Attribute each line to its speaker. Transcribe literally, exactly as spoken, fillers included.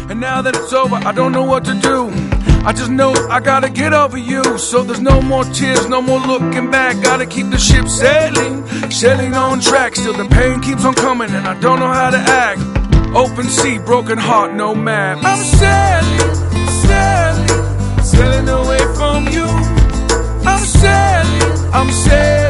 Speaker 1: And now that it's over, I don't know what to do. I just know I gotta get over you. So there's no more tears, no more looking back. Gotta keep the ship sailing, sailing on track. Still the pain keeps on coming and I don't know how to act. Open sea, broken heart, no map. I'm sailing, sailing, sailing away from you. I'm sailing, I'm sailing.